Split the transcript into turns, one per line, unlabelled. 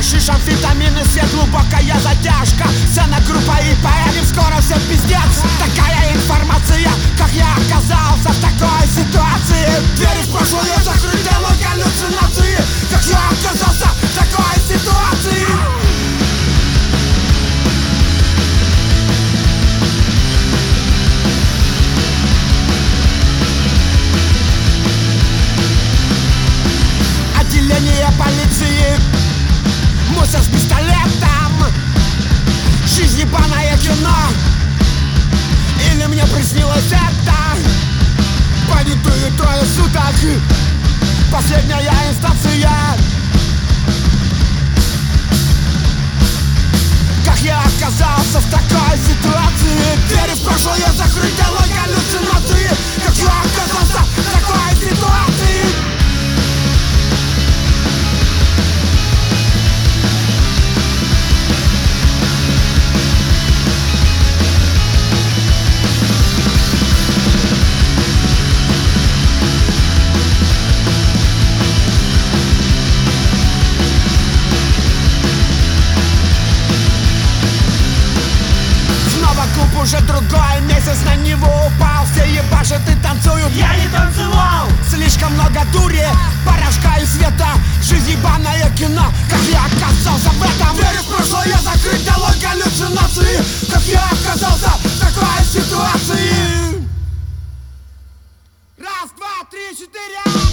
Гашиш, амфетамины, свет, глубокая затяжка. Сцена, группа и поедем, скоро все пиздец. Такая информация, как я оказался в такой ситуации. Двери в прошлое закрыты, но галлюцинации. Как я оказался в такой ситуации. Отделение полиции, мусор с пистолетом. Жизнь ебаное кино. Или мне приснилось это? Понятые трое суток. Последняя инстанция. Как я оказался в такой ситуации? Двери в прошлое закрыты, но галлюцинации. Как я оказался в такой ситуации? Уже другой месяц на него упал. Все ебашат и танцуют, я не танцевал. Слишком много дури, порошка и света. Жизнь ебаное кино, как я оказался в этом. Двери в прошлое закрыты, но галлюцинации. Как я оказался в такой ситуации. Раз, два, три, четыре.